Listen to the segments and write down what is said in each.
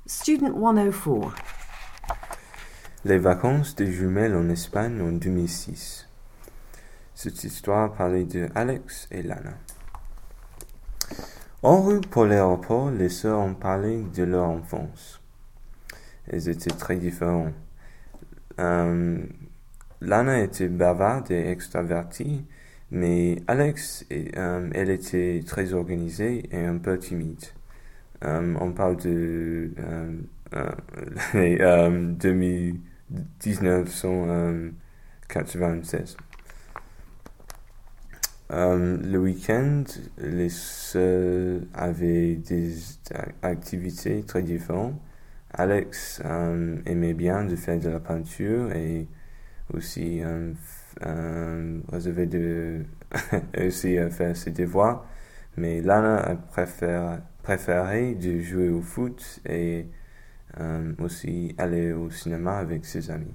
Student 104. Les vacances des jumelles en Espagne en 2006. Cette histoire parlait de Alex et Lana. En route pour l'aéroport, les sœurs ont parlé de leur enfance. Elles étaient très différentes. Lana était bavarde et extravertie, mais Alex, elle était très organisée et un peu timide. On parle de 1996. Le week-end, les sœurs avaient des activités très différentes. Alex aimait bien de faire de la peinture et aussi réserver aussi faire ses devoirs. Mais Lana préférait de jouer au foot et aussi aller au cinéma avec ses amis.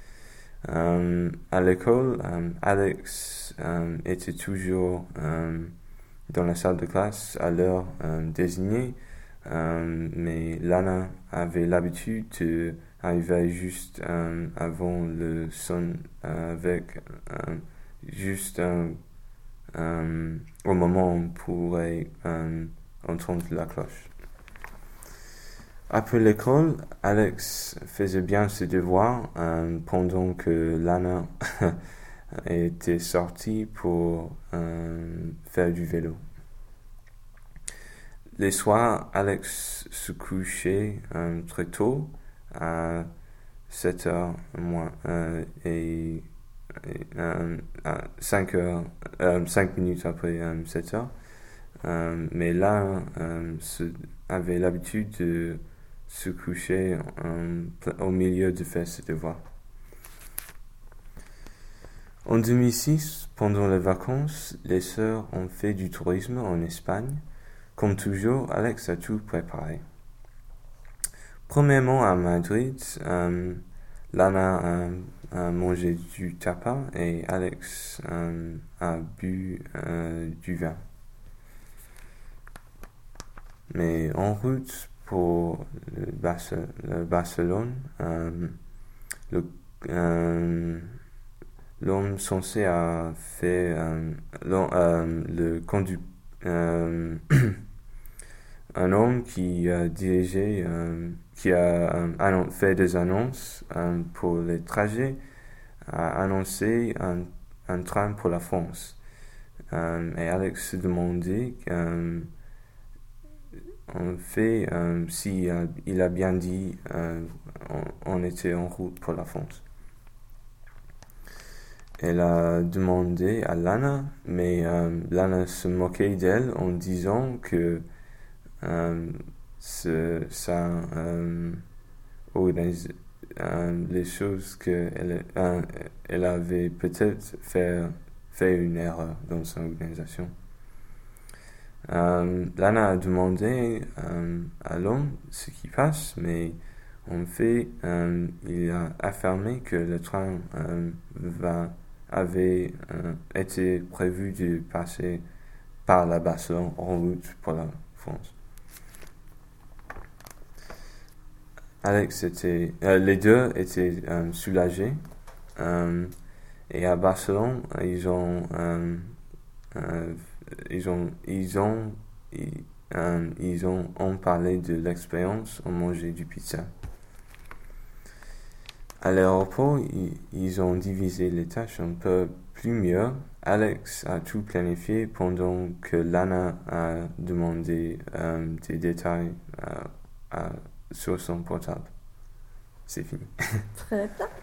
À l'école, Alex était toujours dans la salle de classe à l'heure désignée, mais Lana avait l'habitude d'arriver juste avant le son avec juste au moment où on pourrait entendre la cloche. Après l'école, Alex faisait bien ses devoirs pendant que Lana était sortie pour faire du vélo. Les soirs, Alex se couchait très tôt, à 7h moins, et à 5 minutes après 7h. Mais Lana avait l'habitude de se coucher au milieu de faire ses devoirs. En 2006, pendant les vacances, les sœurs ont fait du tourisme en Espagne. Comme toujours, Alex a tout préparé. Premièrement, à Madrid, Lana a mangé du tapas et Alex a bu du vin. Mais en route pour Barcelone, l'homme censé a fait un homme qui a dirigé, qui a fait des annonces pour les trajets, a annoncé un train pour la France. Et Alex se demandait en fait si il a bien dit on était en route pour la France. Elle a demandé à Lana, mais Lana se moquait d'elle en disant que ça organise les choses qu'elle elle avait peut-être fait une erreur dans son organisation. Lana a demandé à l'homme ce qui passe, mais en fait, il a affirmé que le train avait été prévu de passer par la Barcelone en route pour la France. Les deux étaient soulagés, et à Barcelone, ils ont parlé de l'expérience en manger du pizza. À l'aéroport, ils ont divisé les tâches un peu plus mieux. Alex a tout planifié pendant que Lana a demandé des détails sur son portable. C'est fini. Très bien.